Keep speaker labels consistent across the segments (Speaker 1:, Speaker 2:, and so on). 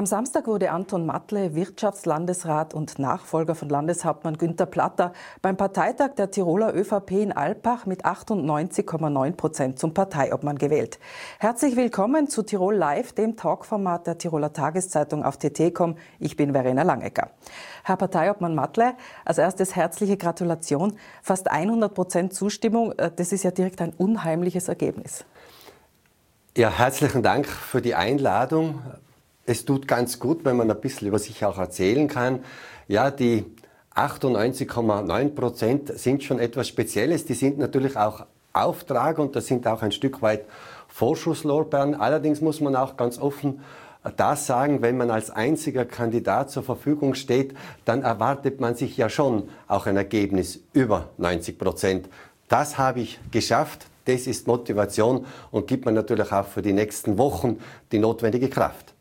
Speaker 1: Am Samstag wurde Anton Matle Wirtschaftslandesrat und Nachfolger von Landeshauptmann Günther Platter beim Parteitag der Tiroler ÖVP in Alpbach mit 98,9% zum Parteiobmann gewählt. Herzlich willkommen zu Tirol Live, dem Talkformat der Tiroler Tageszeitung auf tt.com. Ich bin Verena Langecker. Herr Parteiobmann Matle, als erstes herzliche Gratulation. Fast 100% Zustimmung, das ist ja direkt ein unheimliches Ergebnis.
Speaker 2: Ja, herzlichen Dank für die Einladung. Es tut ganz gut, wenn man ein bisschen über sich auch erzählen kann. Ja, die 98,9% sind schon etwas Spezielles. Die sind natürlich auch Auftrag und das sind auch ein Stück weit Vorschusslorbeeren. Allerdings muss man auch ganz offen das sagen, wenn man als einziger Kandidat zur Verfügung steht, dann erwartet man sich ja schon auch ein Ergebnis über 90%. Das habe ich geschafft. Das ist Motivation und gibt mir natürlich auch für die nächsten Wochen die notwendige Kraft.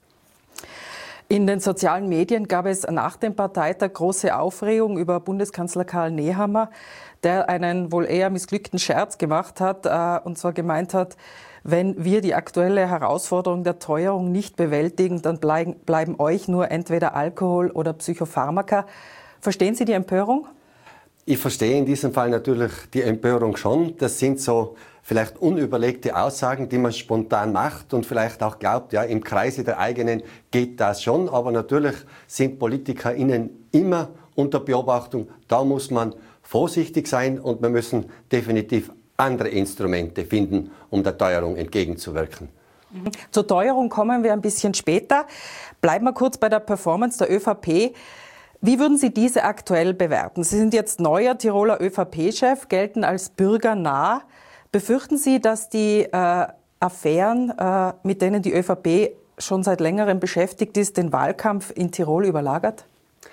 Speaker 1: In den sozialen Medien gab es nach dem Parteitag große Aufregung über Bundeskanzler Karl Nehammer, der einen wohl eher missglückten Scherz gemacht hat und zwar gemeint hat, wenn wir die aktuelle Herausforderung der Teuerung nicht bewältigen, dann bleiben euch nur entweder Alkohol oder Psychopharmaka. Verstehen Sie die Empörung?
Speaker 2: Ich verstehe in diesem Fall natürlich die Empörung schon. Das sind so vielleicht unüberlegte Aussagen, die man spontan macht und vielleicht auch glaubt, ja, im Kreise der eigenen geht das schon. Aber natürlich sind PolitikerInnen immer unter Beobachtung. Da muss man vorsichtig sein und wir müssen definitiv andere Instrumente finden, um der Teuerung entgegenzuwirken.
Speaker 1: Zur Teuerung kommen wir ein bisschen später. Bleiben wir kurz bei der Performance der ÖVP. Wie würden Sie diese aktuell bewerten? Sie sind jetzt neuer Tiroler ÖVP-Chef, gelten als bürgernah. Befürchten Sie, dass die Affären, mit denen die ÖVP schon seit längerem beschäftigt ist, den Wahlkampf in Tirol überlagert?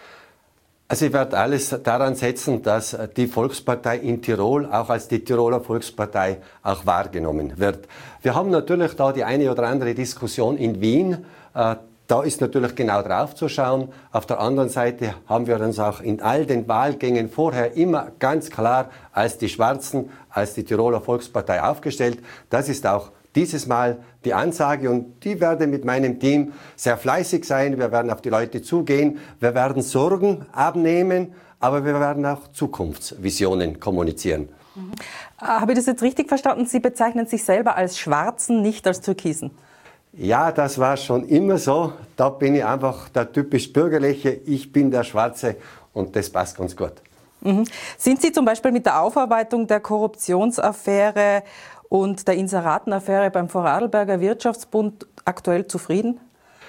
Speaker 2: Also ich werde alles daran setzen, dass die Volkspartei in Tirol auch als die Tiroler Volkspartei auch wahrgenommen wird. Wir haben natürlich da die eine oder andere Diskussion in Wien. Da ist natürlich genau drauf zu schauen. Auf der anderen Seite haben wir uns auch in all den Wahlgängen vorher immer ganz klar als die Schwarzen, als die Tiroler Volkspartei aufgestellt. Das ist auch dieses Mal die Ansage und die werde mit meinem Team sehr fleißig sein. Wir werden auf die Leute zugehen, wir werden Sorgen abnehmen, aber wir werden auch Zukunftsvisionen kommunizieren.
Speaker 1: Habe ich das jetzt richtig verstanden? Sie bezeichnen sich selber als Schwarzen, nicht als Türkisen?
Speaker 2: Ja, das war schon immer so. Da bin ich einfach der typisch Bürgerliche. Ich bin der Schwarze und das passt ganz gut.
Speaker 1: Sind Sie zum Beispiel mit der Aufarbeitung der Korruptionsaffäre und der Inseratenaffäre beim Vorarlberger Wirtschaftsbund aktuell zufrieden?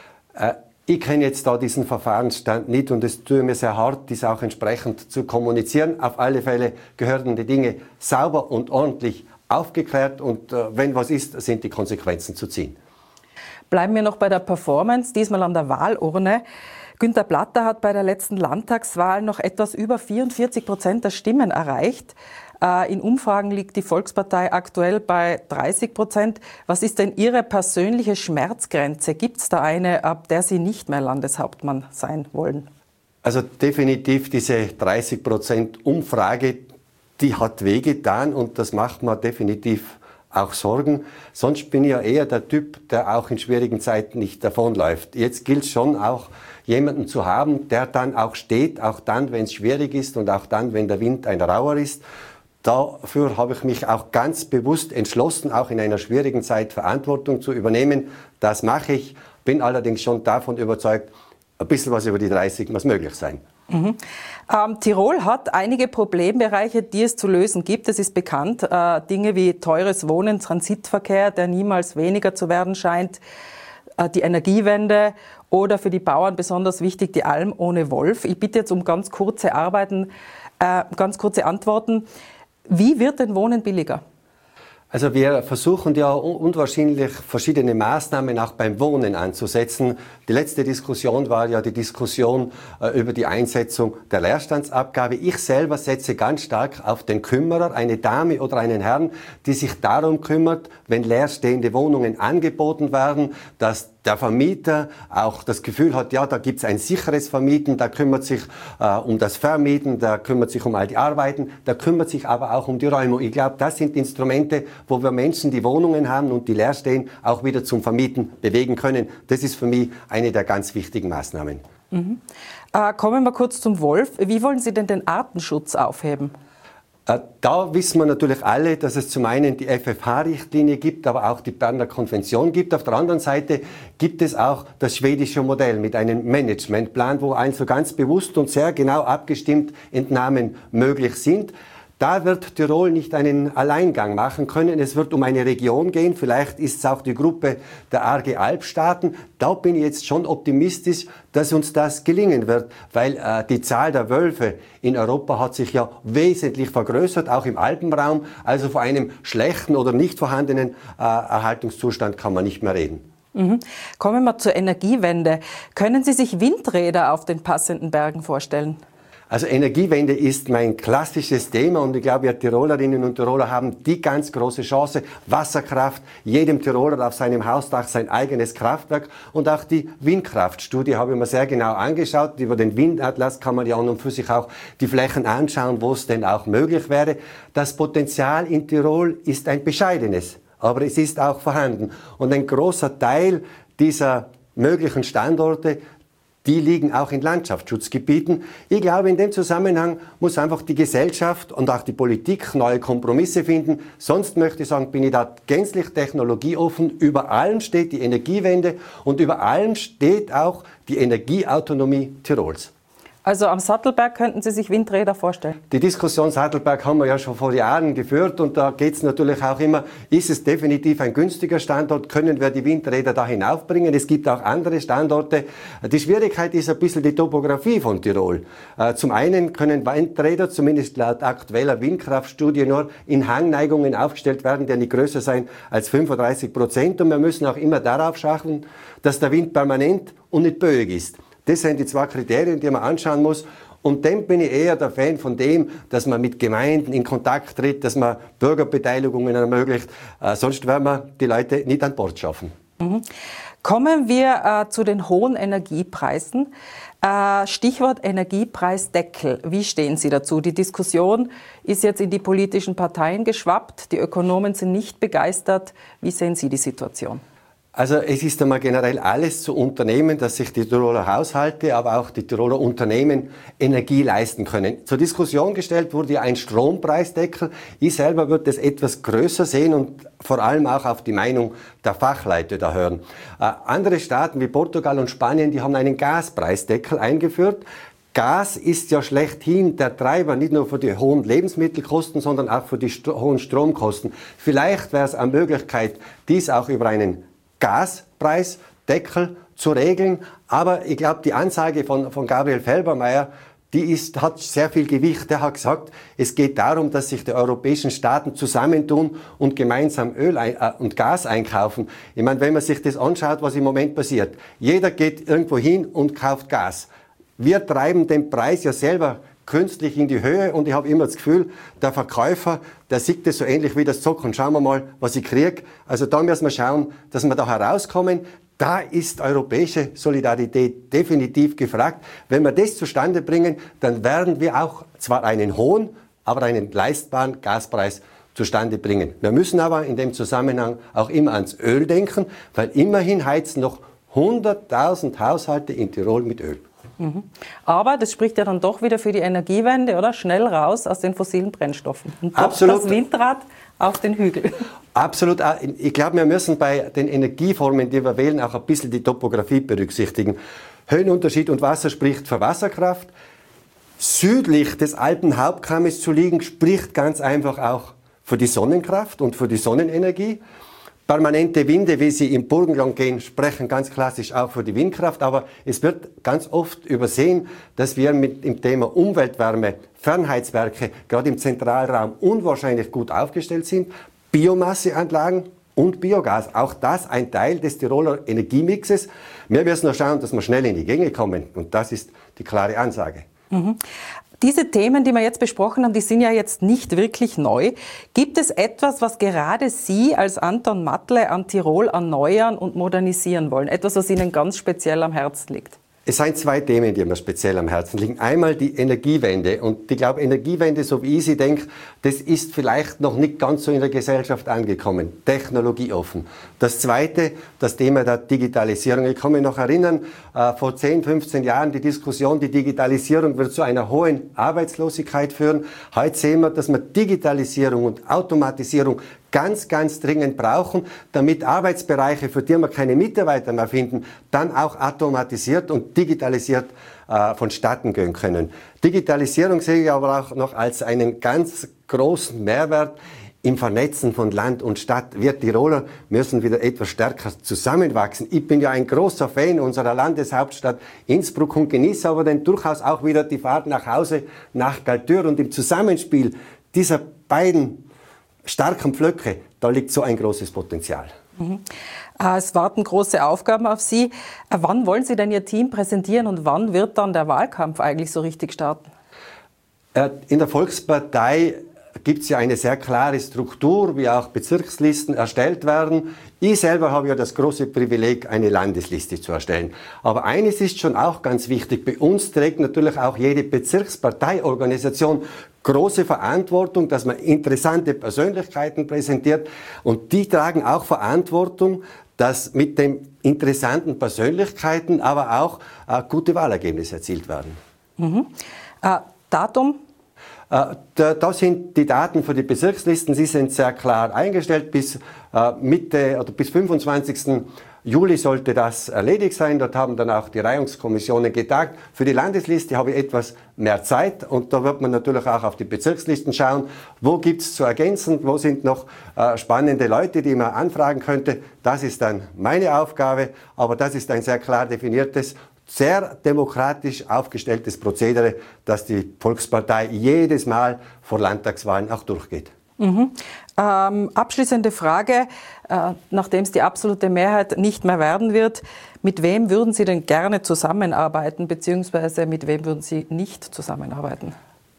Speaker 2: Ich kenne jetzt da diesen Verfahrensstand nicht und es tut mir sehr hart, dies auch entsprechend zu kommunizieren. Auf alle Fälle gehören die Dinge sauber und ordentlich aufgeklärt und wenn was ist, sind die Konsequenzen zu ziehen.
Speaker 1: Bleiben wir noch bei der Performance, diesmal an der Wahlurne. Günther Platter hat bei der letzten Landtagswahl noch etwas über 44% der Stimmen erreicht. In Umfragen liegt die Volkspartei aktuell bei 30%. Was ist denn Ihre persönliche Schmerzgrenze? Gibt es da eine, ab der Sie nicht mehr Landeshauptmann sein wollen?
Speaker 2: Also definitiv diese 30% Umfrage, die hat wehgetan und das macht mir definitiv auch Sorgen. Sonst bin ich ja eher der Typ, der auch in schwierigen Zeiten nicht davonläuft. Jetzt gilt es schon auch, jemanden zu haben, der dann auch steht, auch dann, wenn es schwierig ist und auch dann, wenn der Wind ein rauer ist. Dafür habe ich mich auch ganz bewusst entschlossen, auch in einer schwierigen Zeit Verantwortung zu übernehmen. Das mache ich, bin allerdings schon davon überzeugt, ein bisschen was über die 30 muss möglich sein.
Speaker 1: Tirol hat einige Problembereiche, die es zu lösen gibt. Es ist bekannt, Dinge wie teures Wohnen, Transitverkehr, der niemals weniger zu werden scheint, die Energiewende oder für die Bauern besonders wichtig die Alm ohne Wolf. Ich bitte jetzt um ganz kurze Antworten. Wie wird denn Wohnen billiger?
Speaker 2: Also wir versuchen ja unwahrscheinlich verschiedene Maßnahmen auch beim Wohnen anzusetzen. Die letzte Diskussion war ja die Diskussion über die Einsetzung der Leerstandsabgabe. Ich selber setze ganz stark auf den Kümmerer, eine Dame oder einen Herrn, die sich darum kümmert, wenn leerstehende Wohnungen angeboten werden, dass der Vermieter auch das Gefühl hat, ja, da gibt es ein sicheres Vermieten, da kümmert sich um das Vermieten, da kümmert sich um all die Arbeiten, da kümmert sich aber auch um die Räumung. Ich glaube, das sind Instrumente, wo wir Menschen, die Wohnungen haben und die leer stehen, auch wieder zum Vermieten bewegen können. Das ist für mich eine der ganz wichtigen Maßnahmen.
Speaker 1: Kommen wir kurz zum Wolf. Wie wollen Sie denn den Artenschutz aufheben?
Speaker 2: Da wissen wir natürlich alle, dass es zum einen die FFH-Richtlinie gibt, aber auch die Berner Konvention gibt. Auf der anderen Seite gibt es auch das schwedische Modell mit einem Managementplan, wo also ganz bewusst und sehr genau abgestimmt Entnahmen möglich sind. Da wird Tirol nicht einen Alleingang machen können. Es wird um eine Region gehen. Vielleicht ist es auch die Gruppe der Arge-Alpstaaten. Da bin ich jetzt schon optimistisch, dass uns das gelingen wird, weil die Zahl der Wölfe in Europa hat sich ja wesentlich vergrößert, auch im Alpenraum. Also von einem schlechten oder nicht vorhandenen Erhaltungszustand kann man nicht mehr reden.
Speaker 1: Kommen wir zur Energiewende. Können Sie sich Windräder auf den passenden Bergen vorstellen?
Speaker 2: Also Energiewende ist mein klassisches Thema und ich glaube, wir Tirolerinnen und Tiroler haben die ganz große Chance. Wasserkraft, jedem Tiroler auf seinem Hausdach sein eigenes Kraftwerk und auch die Windkraftstudie habe ich mir sehr genau angeschaut. Über den Windatlas kann man ja an und für sich auch die Flächen anschauen, wo es denn auch möglich wäre. Das Potenzial in Tirol ist ein bescheidenes, aber es ist auch vorhanden. Und ein großer Teil dieser möglichen Standorte, die liegen auch in Landschaftsschutzgebieten. Ich glaube, in dem Zusammenhang muss einfach die Gesellschaft und auch die Politik neue Kompromisse finden. Sonst möchte ich sagen, bin ich da gänzlich technologieoffen. Über allem steht die Energiewende und über allem steht auch die Energieautonomie Tirols.
Speaker 1: Also am Sattelberg könnten Sie sich Windräder vorstellen?
Speaker 2: Die Diskussion Sattelberg haben wir ja schon vor Jahren geführt und da geht es natürlich auch immer, ist es definitiv ein günstiger Standort, können wir die Windräder da hinaufbringen? Es gibt auch andere Standorte. Die Schwierigkeit ist ein bisschen die Topografie von Tirol. Zum einen können Windräder, zumindest laut aktueller Windkraftstudie, nur in Hangneigungen aufgestellt werden, die nicht größer sein als 35%. Und wir müssen auch immer darauf schauen, dass der Wind permanent und nicht böig ist. Das sind die zwei Kriterien, die man anschauen muss. Und dann bin ich eher der Fan von dem, dass man mit Gemeinden in Kontakt tritt, dass man Bürgerbeteiligungen ermöglicht. Sonst werden wir die Leute nicht an Bord schaffen.
Speaker 1: Kommen wir zu den hohen Energiepreisen. Stichwort Energiepreisdeckel. Wie stehen Sie dazu? Die Diskussion ist jetzt in die politischen Parteien geschwappt. Die Ökonomen sind nicht begeistert. Wie sehen Sie die Situation?
Speaker 2: Also es ist einmal generell alles zu unternehmen, dass sich die Tiroler Haushalte, aber auch die Tiroler Unternehmen Energie leisten können. Zur Diskussion gestellt wurde ja ein Strompreisdeckel. Ich selber würde es etwas größer sehen und vor allem auch auf die Meinung der Fachleute da hören. Andere Staaten wie Portugal und Spanien, die haben einen Gaspreisdeckel eingeführt. Gas ist ja schlechthin der Treiber, nicht nur für die hohen Lebensmittelkosten, sondern auch für die hohen Stromkosten. Vielleicht wäre es eine Möglichkeit, dies auch über einen Gaspreisdeckel zu regeln. Aber ich glaube, die Ansage von Gabriel Felbermayr, hat sehr viel Gewicht. Der hat gesagt, es geht darum, dass sich die europäischen Staaten zusammentun und gemeinsam Öl und Gas einkaufen. Ich meine, wenn man sich das anschaut, was im Moment passiert. Jeder geht irgendwo hin und kauft Gas. Wir treiben den Preis ja selber künstlich in die Höhe und ich habe immer das Gefühl, der Verkäufer, der sieht das so ähnlich wie das Zock und schauen wir mal, was ich kriege. Also da müssen wir schauen, dass wir da herauskommen. Da ist europäische Solidarität definitiv gefragt. Wenn wir das zustande bringen, dann werden wir auch zwar einen hohen, aber einen leistbaren Gaspreis zustande bringen. Wir müssen aber in dem Zusammenhang auch immer ans Öl denken, weil immerhin heizen noch 100.000 Haushalte in Tirol mit Öl.
Speaker 1: Aber das spricht ja dann doch wieder für die Energiewende, oder? Schnell raus aus den fossilen Brennstoffen. Und doch
Speaker 2: absolut.
Speaker 1: Das Windrad auf den Hügel. Absolut.
Speaker 2: Ich glaube, wir müssen bei den Energieformen, die wir wählen, auch ein bisschen die Topografie berücksichtigen. Höhenunterschied und Wasser spricht für Wasserkraft. Südlich des Alpenhauptkammes zu liegen, spricht ganz einfach auch für die Sonnenkraft und für die Sonnenenergie. Permanente Winde, wie sie im Burgenland gehen, sprechen ganz klassisch auch für die Windkraft. Aber es wird ganz oft übersehen, dass wir mit dem Thema Umweltwärme, Fernheizwerke, gerade im Zentralraum unwahrscheinlich gut aufgestellt sind. Biomasseanlagen und Biogas, auch das ein Teil des Tiroler Energiemixes. Wir müssen noch schauen, dass wir schnell in die Gänge kommen. Und das ist die klare Ansage.
Speaker 1: Diese Themen, die wir jetzt besprochen haben, die sind ja jetzt nicht wirklich neu. Gibt es etwas, was gerade Sie als Anton Matle an Tirol erneuern und modernisieren wollen? Etwas, was Ihnen ganz speziell am Herzen liegt?
Speaker 2: Es sind zwei Themen, die mir speziell am Herzen liegen. Einmal die Energiewende. Und ich glaube, Energiewende, so wie ich sie denke, das ist vielleicht noch nicht ganz so in der Gesellschaft angekommen. Technologieoffen. Das Zweite, das Thema der Digitalisierung. Ich kann mich noch erinnern, vor 10, 15 Jahren die Diskussion, die Digitalisierung wird zu einer hohen Arbeitslosigkeit führen. Heute sehen wir, dass wir Digitalisierung und Automatisierung ganz, ganz dringend brauchen, damit Arbeitsbereiche, für die wir keine Mitarbeiter mehr finden, dann auch automatisiert und digitalisiert vonstatten gehen können. Digitalisierung sehe ich aber auch noch als einen ganz großen Mehrwert im Vernetzen von Land und Stadt. Wir Tiroler müssen wieder etwas stärker zusammenwachsen. Ich bin ja ein großer Fan unserer Landeshauptstadt Innsbruck und genieße aber dann durchaus auch wieder die Fahrt nach Hause, nach Galtür. Und im Zusammenspiel dieser beiden starken Pflöcke, da liegt so ein großes Potenzial.
Speaker 1: Es warten große Aufgaben auf Sie. Wann wollen Sie denn Ihr Team präsentieren und wann wird dann der Wahlkampf eigentlich so richtig starten?
Speaker 2: In der Volkspartei gibt es ja eine sehr klare Struktur, wie auch Bezirkslisten erstellt werden. Ich selber habe ja das große Privileg, eine Landesliste zu erstellen. Aber eines ist schon auch ganz wichtig. Bei uns trägt natürlich auch jede Bezirksparteiorganisation große Verantwortung, dass man interessante Persönlichkeiten präsentiert. Und die tragen auch Verantwortung, dass mit den interessanten Persönlichkeiten aber auch gute Wahlergebnisse erzielt werden.
Speaker 1: Datum?
Speaker 2: Da sind die Daten für die Bezirkslisten, sie sind sehr klar eingestellt. Bis Mitte oder bis 25. Juli sollte das erledigt sein. Dort haben dann auch die Reihungskommissionen getagt. Für die Landesliste habe ich etwas mehr Zeit und da wird man natürlich auch auf die Bezirkslisten schauen. Wo gibt es zu ergänzen? Wo sind noch spannende Leute, die man anfragen könnte? Das ist dann meine Aufgabe, aber das ist ein sehr klar definiertes, sehr demokratisch aufgestelltes Prozedere, das die Volkspartei jedes Mal vor Landtagswahlen auch durchgeht.
Speaker 1: Abschließende Frage, nachdem es die absolute Mehrheit nicht mehr werden wird, mit wem würden Sie denn gerne zusammenarbeiten, beziehungsweise mit wem würden Sie nicht zusammenarbeiten?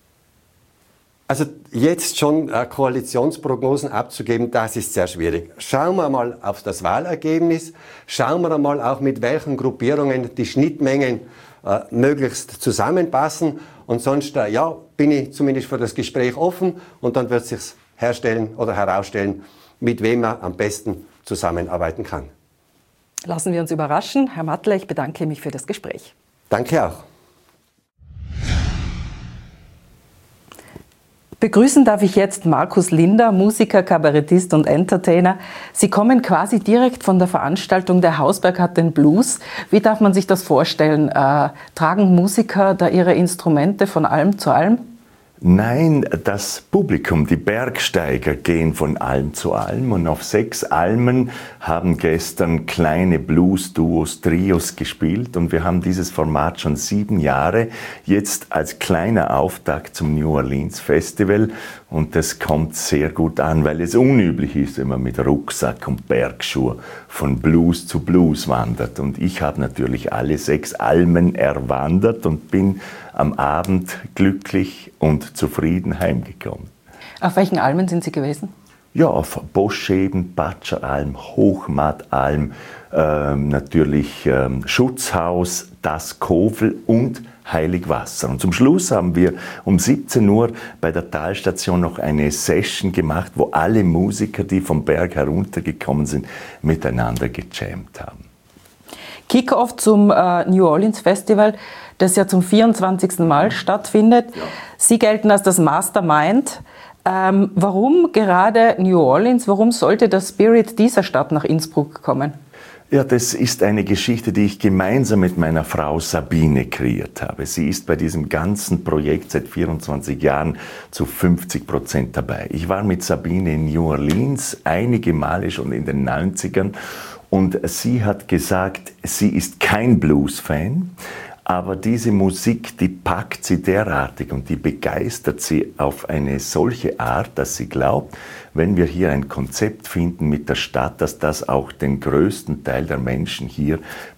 Speaker 2: Also jetzt schon Koalitionsprognosen abzugeben, das ist sehr schwierig. Schauen wir mal auf das Wahlergebnis, schauen wir mal auch, mit welchen Gruppierungen die Schnittmengen möglichst zusammenpassen. Und sonst bin ich zumindest für das Gespräch offen und dann wird sich herstellen oder herausstellen, mit wem man am besten zusammenarbeiten kann.
Speaker 1: Lassen wir uns überraschen. Herr Matle, ich bedanke mich für das Gespräch.
Speaker 2: Danke auch.
Speaker 1: Begrüßen darf ich jetzt Markus Linder, Musiker, Kabarettist und Entertainer. Sie kommen quasi direkt von der Veranstaltung Der Hausberg hat den Blues. Wie darf man sich das vorstellen? Tragen Musiker da ihre Instrumente von Alm zu Alm?
Speaker 3: Nein, das Publikum, die Bergsteiger gehen von Alm zu Alm und auf 6 Almen haben gestern kleine Blues-Duos, Trios gespielt und wir haben dieses Format schon 7 Jahre, jetzt als kleiner Auftakt zum New Orleans Festival und das kommt sehr gut an, weil es unüblich ist, wenn man mit Rucksack und Bergschuhe von Blues zu Blues wandert und ich habe natürlich alle 6 Almen erwandert und bin am Abend glücklich und zufrieden heimgekommen.
Speaker 1: Auf welchen Almen sind Sie gewesen?
Speaker 3: Ja, auf Boscheben, Batscheralm, Hochmattalm, natürlich Schutzhaus, das Kovel und Heiligwasser. Und zum Schluss haben wir um 17 Uhr bei der Talstation noch eine Session gemacht, wo alle Musiker, die vom Berg heruntergekommen sind, miteinander gejammt haben.
Speaker 1: Kick-Off zum New Orleans Festival, das ja zum 24. Mal stattfindet. Ja. Sie gelten als das Mastermind. Warum gerade New Orleans? Warum sollte der Spirit dieser Stadt nach Innsbruck kommen?
Speaker 3: Ja, das ist eine Geschichte, die ich gemeinsam mit meiner Frau Sabine kreiert habe. Sie ist bei diesem ganzen Projekt seit 24 Jahren zu 50% dabei. Ich war mit Sabine in New Orleans einige Male schon in den 90ern und sie hat gesagt, sie ist kein Blues-Fan, aber diese Musik, die packt sie derartig und die begeistert sie auf eine solche Art, dass sie glaubt, wenn wir hier ein Konzept finden mit der Stadt, dass das auch den größten Teil der Menschen hier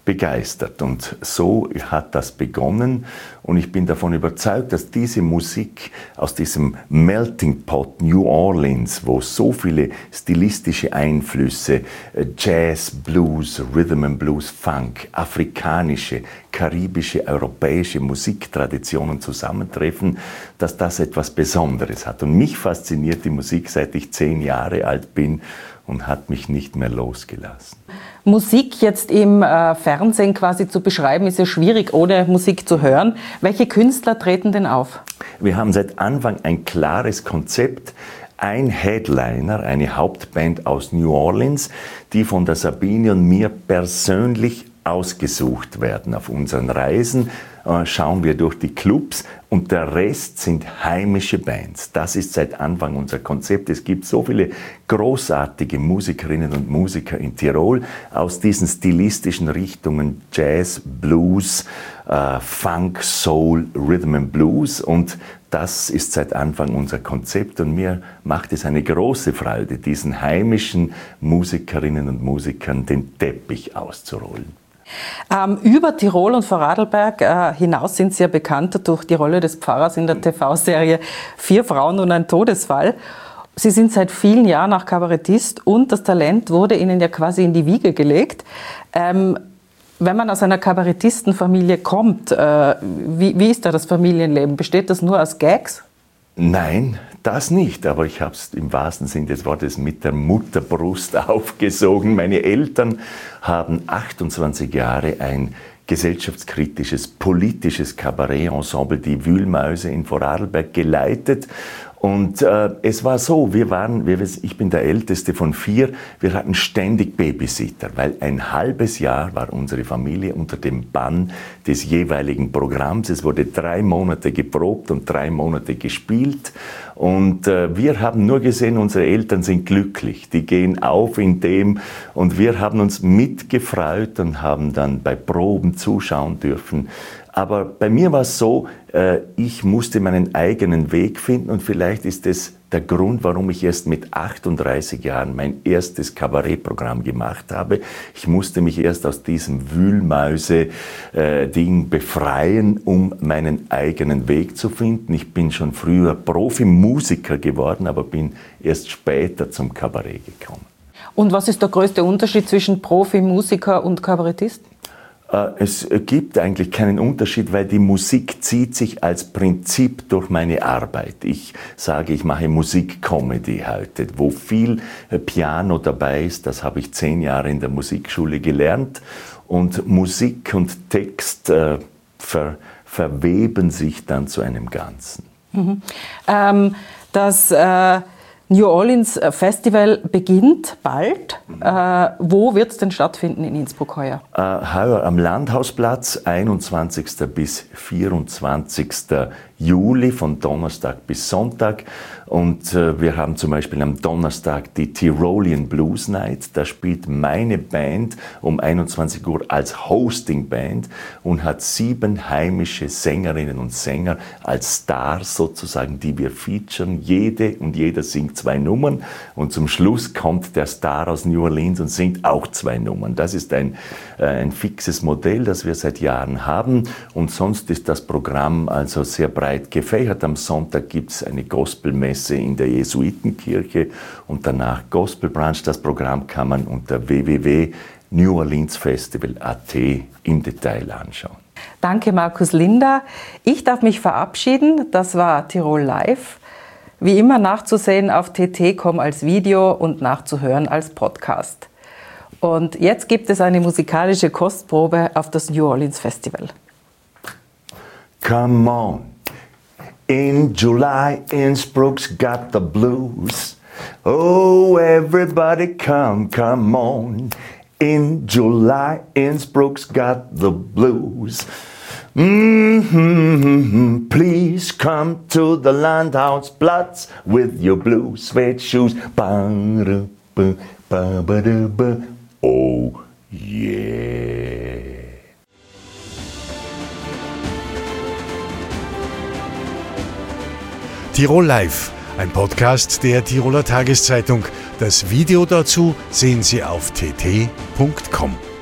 Speaker 3: begeistert. Und so hat das begonnen. Und ich bin davon überzeugt, dass diese Musik aus diesem Melting Pot New Orleans, wo so viele stilistische Einflüsse, Jazz, Blues, Rhythm and Blues, Funk, afrikanische, karibische, europäische Musiktraditionen zusammentreffen, dass das etwas Besonderes hat. Und mich fasziniert die Musik, seit ich 10 Jahre alt bin, und hat mich nicht mehr losgelassen.
Speaker 1: Musik jetzt im Fernsehen quasi zu beschreiben, ist ja schwierig, ohne Musik zu hören. Welche Künstler treten denn auf?
Speaker 3: Wir haben seit Anfang ein klares Konzept. Ein Headliner, eine Hauptband aus New Orleans, die von der Sabine und mir persönlich ausgesucht werden. Auf unseren Reisen schauen wir durch die Clubs und der Rest sind heimische Bands. Das ist seit Anfang unser Konzept. Es gibt so viele großartige Musikerinnen und Musiker in Tirol aus diesen stilistischen Richtungen Jazz, Blues, Funk, Soul, Rhythm and Blues, und das ist seit Anfang unser Konzept, und mir macht es eine große Freude, diesen heimischen Musikerinnen und Musikern den Teppich auszurollen.
Speaker 1: Über Tirol und Vorarlberg hinaus sind Sie ja bekannt durch die Rolle des Pfarrers in der TV-Serie 4 Frauen und ein Todesfall. Sie sind seit vielen Jahren auch Kabarettist und das Talent wurde Ihnen ja quasi in die Wiege gelegt. Wenn man aus einer Kabarettistenfamilie kommt, wie ist da das Familienleben? Besteht das nur aus Gags?
Speaker 3: Nein, das nicht, aber ich habe es im wahrsten Sinne des Wortes mit der Mutterbrust aufgesogen. Meine Eltern haben 28 Jahre ein gesellschaftskritisches, politisches Kabarett-Ensemble, die Wühlmäuse in Vorarlberg, geleitet. Und es war so, ich bin der Älteste von 4, wir hatten ständig Babysitter, weil ein halbes Jahr war unsere Familie unter dem Bann des jeweiligen Programms. Es wurde 3 Monate geprobt und 3 Monate gespielt. Und wir haben nur gesehen, unsere Eltern sind glücklich, die gehen auf in dem, und wir haben uns mitgefreut und haben dann bei Proben zuschauen dürfen. Aber bei mir war es so, ich musste meinen eigenen Weg finden, und vielleicht ist es der Grund, warum ich erst mit 38 Jahren mein erstes Kabarettprogramm gemacht habe. Ich musste mich erst aus diesem Wühlmäuse-Ding befreien, um meinen eigenen Weg zu finden. Ich bin schon früher Profimusiker geworden, aber bin erst später zum Kabarett gekommen.
Speaker 1: Und was ist der größte Unterschied zwischen Profimusiker und Kabarettist?
Speaker 3: Es gibt eigentlich keinen Unterschied, weil die Musik zieht sich als Prinzip durch meine Arbeit. Ich sage, ich mache Musik-Comedy heute, wo viel Piano dabei ist. Das habe ich 10 Jahre in der Musikschule gelernt. Und Musik und Text verweben sich dann zu einem Ganzen.
Speaker 1: Mhm. Das New Orleans Festival beginnt bald. Wo wird es denn stattfinden in Innsbruck heuer?
Speaker 3: Heuer am Landhausplatz, 21. bis 24. Juli, von Donnerstag bis Sonntag. Und wir haben zum Beispiel am Donnerstag die Tyrolean Blues Night. Da spielt meine Band um 21 Uhr als Hosting-Band und hat 7 heimische Sängerinnen und Sänger als Stars sozusagen, die wir featuren. Jede und jeder singt 2 Nummern, und zum Schluss kommt der Star aus New Orleans und singt auch 2 Nummern. Das ist ein fixes Modell, das wir seit Jahren haben, und sonst ist das Programm also sehr breit gefächert. Am Sonntag gibt es eine Gospelmesse in der Jesuitenkirche und danach Gospel Brunch. Das Programm kann man unter www.neworleansfestival.at im Detail anschauen.
Speaker 1: Danke, Markus Linder. Ich darf mich verabschieden. Das war Tirol Live. Wie immer nachzusehen auf tt.com als Video und nachzuhören als Podcast. Und jetzt gibt es eine musikalische Kostprobe auf das New Orleans Festival.
Speaker 3: Come on. In July, Innsbruck's got the blues. Oh, everybody come on. In July, Innsbruck's got the blues. Please come to the Landhausplatz with your blue suede shoes. Oh, yeah.
Speaker 4: Tirol Live, ein Podcast der Tiroler Tageszeitung. Das Video dazu sehen Sie auf tt.com.